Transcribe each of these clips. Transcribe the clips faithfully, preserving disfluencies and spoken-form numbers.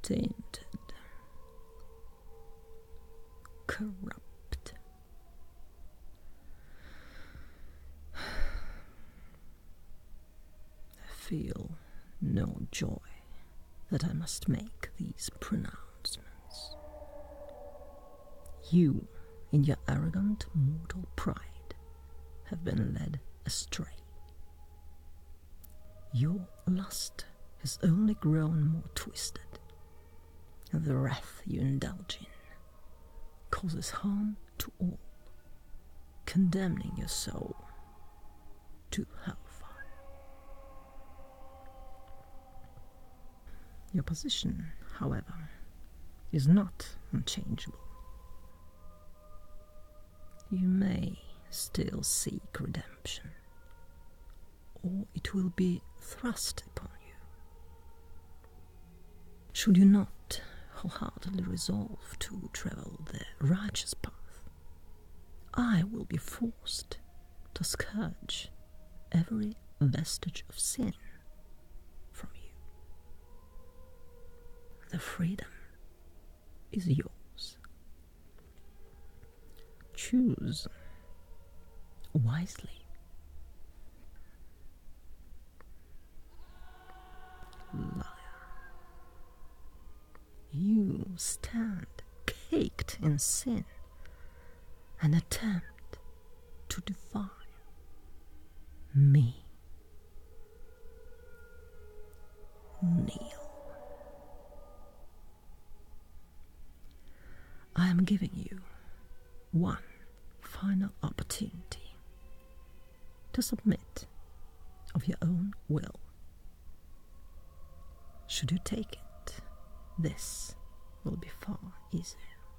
tainted, corrupt. I feel no joy that I must make these pronouncements. You, in your arrogant mortal pride, have been led astray. Your lust has only grown more twisted, and the wrath you indulge in causes harm to all, condemning your soul to hellfire. Your position, however, is not unchangeable. You may still seek redemption, or it will be thrust upon you. Should you not wholeheartedly resolve to travel the righteous path, I will be forced to scourge every vestige of sin from you. The freedom is yours. Choose wisely. Liar. You stand caked in sin and attempt to defy me. Kneel. I am giving you one final opportunity to submit of your own will. Should you take it, this will be far easier.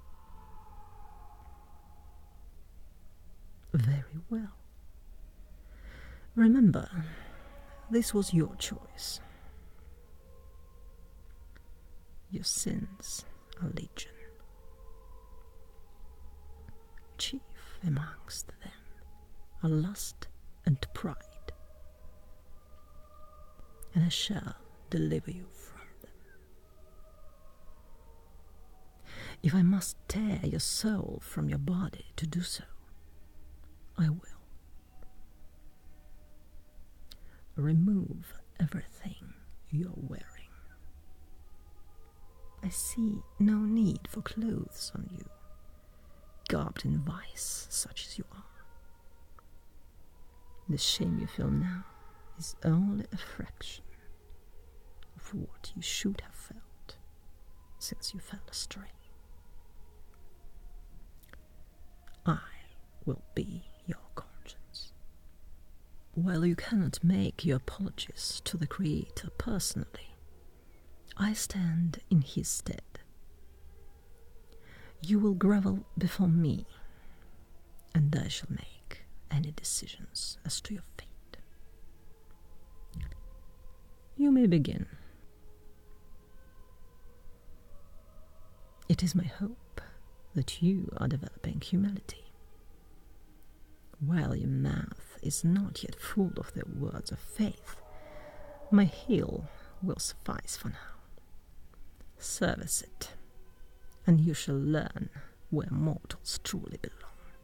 Very well. Remember, this was your choice. Your sins are legion. Chief amongst them are lust and pride, and I shall deliver you from them. If I must tear your soul from your body to do so, I will. Remove everything you're wearing. I see no need for clothes on you, garbed in vice such as you are. The shame you feel now is only a fraction of what you should have felt since you fell astray. I will be your conscience. While you cannot make your apologies to the Creator personally, I stand in his stead. You will grovel before me, and I shall make any decisions as to your fate. You may begin. It is my hope that you are developing humility. While your mouth is not yet full of the words of faith, my heel will suffice for now. Service it, and you shall learn where mortals truly belong.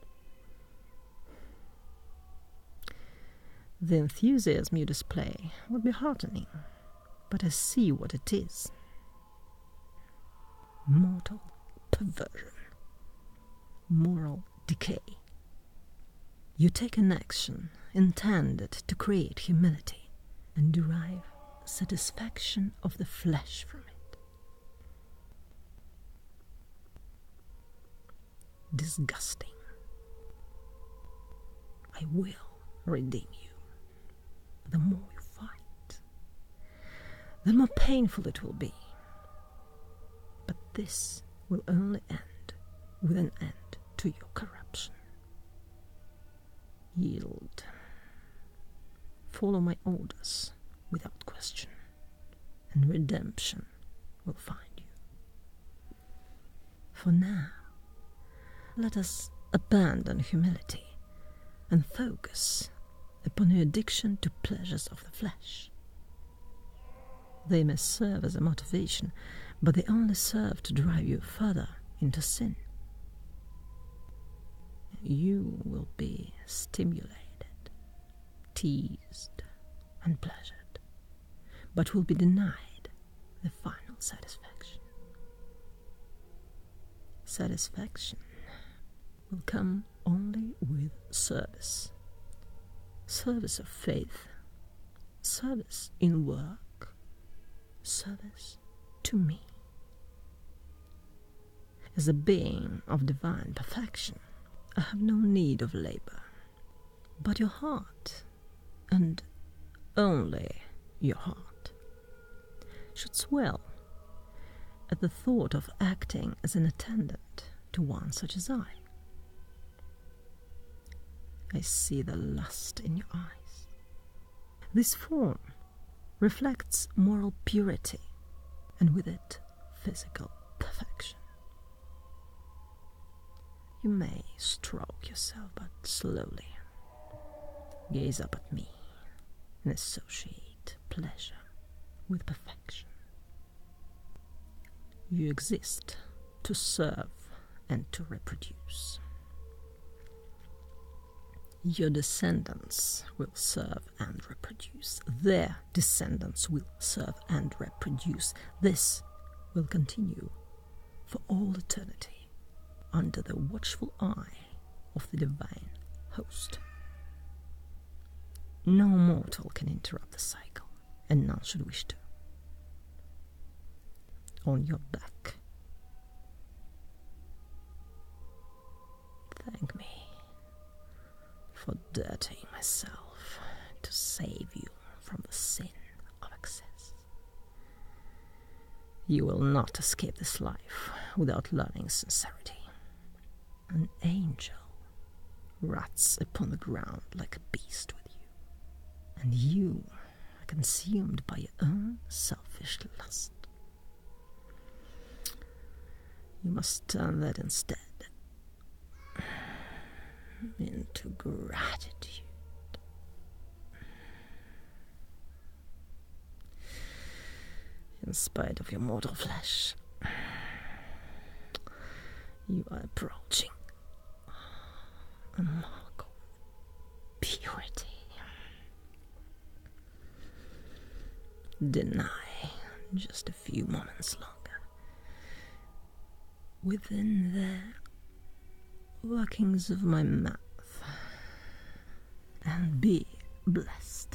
The enthusiasm you display will be heartening, but I see what it is. Mortal perversion, moral decay. You take an action intended to create humility and derive satisfaction of the flesh from it. Disgusting. I will redeem you. The more you fight, the more painful it will be. But this will only end with an end to your corruption. Yield. Follow my orders without question, and redemption will find you. For now, let us abandon humility and focus upon your addiction to pleasures of the flesh. They may serve as a motivation, but they only serve to drive you further into sin. You will be stimulated, teased, and pleasured, but will be denied the final satisfaction. Satisfaction will come only with service. Service of faith, service in work, service to me. As a being of divine perfection, I have no need of labor, but your heart, and only your heart, should swell at the thought of acting as an attendant to one such as I. I see the lust in your eyes. This form reflects moral purity, and with it, physical perfection. You may stroke yourself, but slowly. Gaze up at me and associate pleasure with perfection. You exist to serve and to reproduce. Your descendants will serve and reproduce. Their descendants will serve and reproduce. This will continue for all eternity, under the watchful eye of the divine host. No mortal can interrupt the cycle, and none should wish to. On your back. Thank me for dirtying myself to save you from the sin of excess. You will not escape this life without learning sincerity. An angel rots upon the ground like a beast with you, and you are consumed by your own selfish lust. You must turn that instead into gratitude. In spite of your mortal flesh, you are approaching a mark of purity. Deny just a few moments longer. Within the workings of my mouth, and be blessed.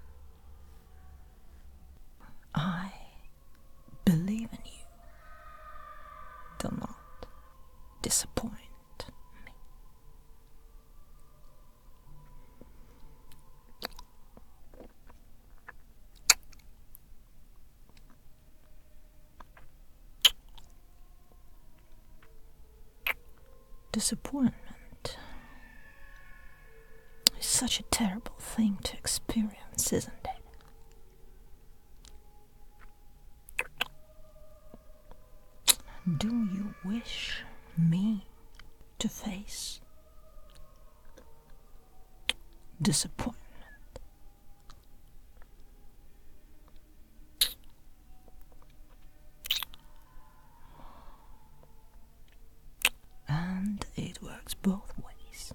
I believe in you. Do not disappoint me. Disappointment is such a terrible thing to experience, isn't it? Do you wish me to face disappointment? And it works both ways.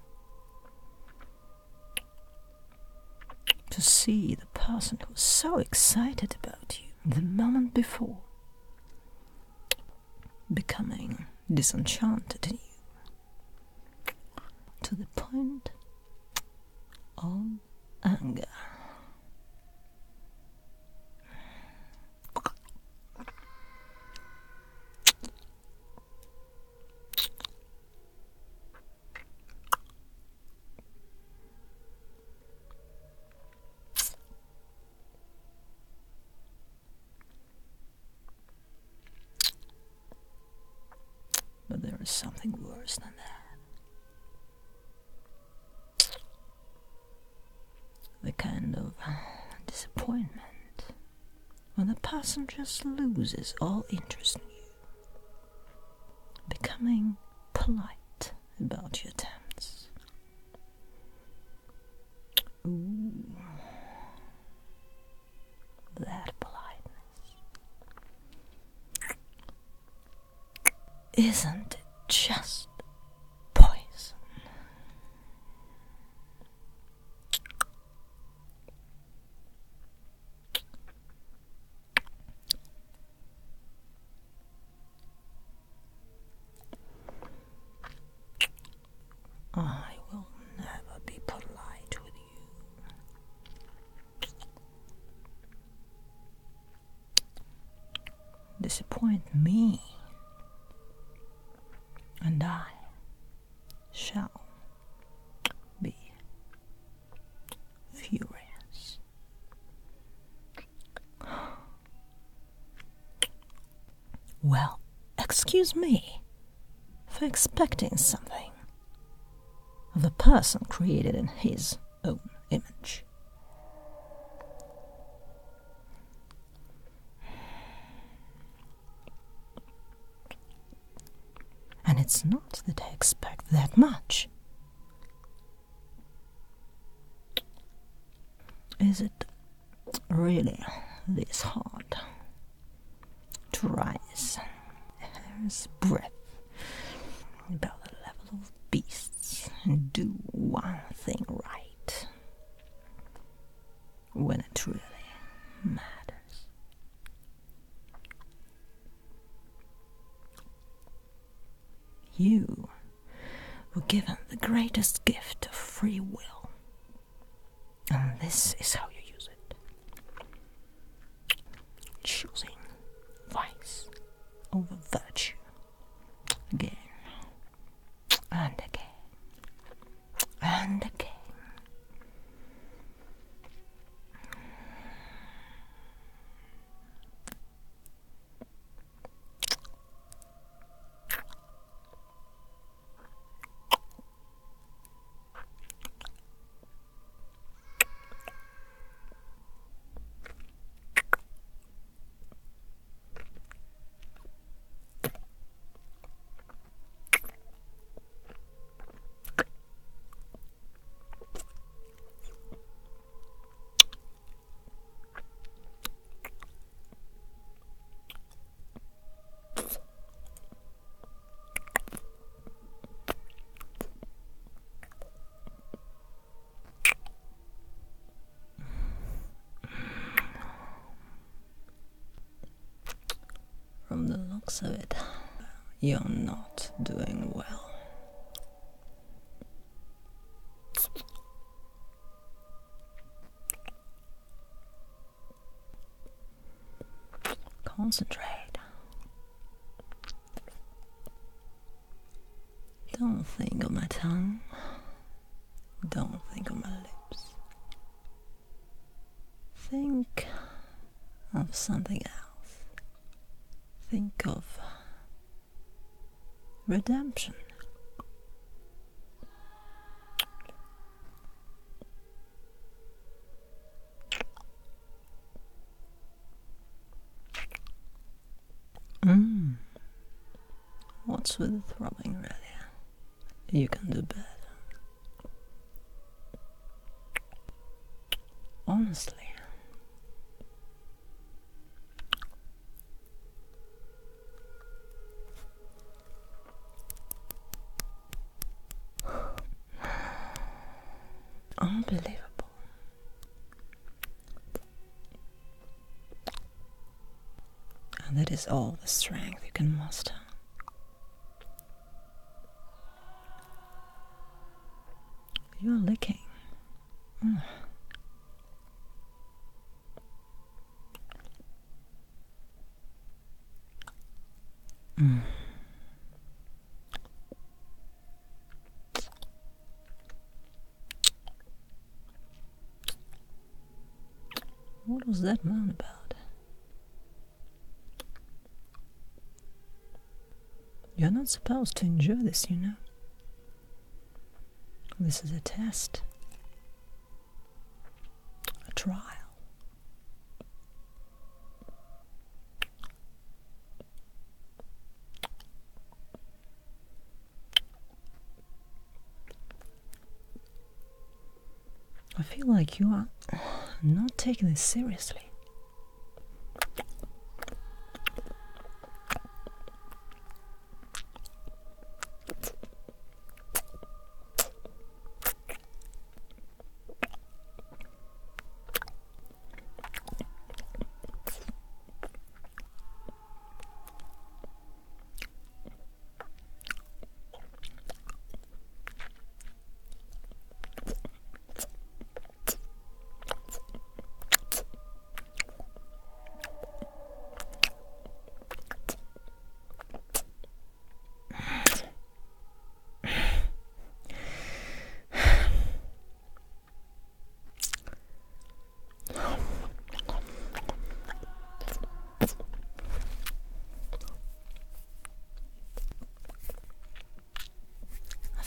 To see the person who was so excited about you the moment before becoming disenchanted in you to the point of anger. But there is something worse than that. The kind of disappointment when the person just loses all interest in you, becoming polite about your attempts. Ooh, that politeness. Isn't it just poison? I will never be polite with you. Disappoint me, and I shall be furious. Well, excuse me for expecting something of the person created in his own image. And it's not that I expect that much. Is it really this hard to rise a hair's breadth about the level of beasts and do one thing right when it really matters? You were given the greatest gift of free will, and this is how you use it. Choosing vice over virtue again and again and again. From the looks of it, you're not doing well. Concentrate. Don't think of my tongue. Don't think of my lips. Think of something else. Think of redemption. Mm. What's with the throbbing, really? You can do better. Honestly. Unbelievable. And that is all the strength you can muster. You're licking. Mm. Mm. What was that moan about? You're not supposed to enjoy this, you know. This is a test. A trial. I feel like you are not taking this seriously.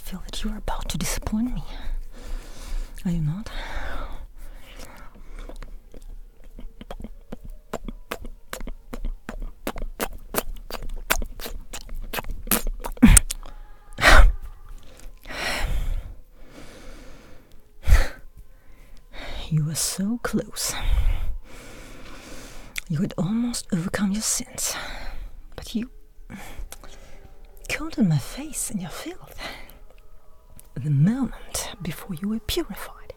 feel that you are about to disappoint me. Are you not? You were so close. You had almost overcome your sins, but you coated my face in your filth the moment before you were purified.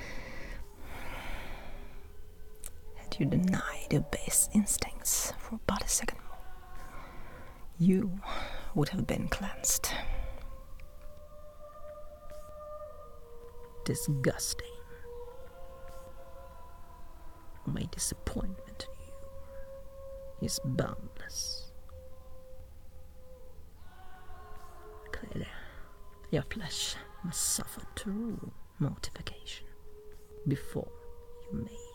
Had you denied your base instincts for but a second more, you would have been cleansed. Disgusting. My disappointment in you is boundless. Clearly, your flesh must suffer true mortification before you may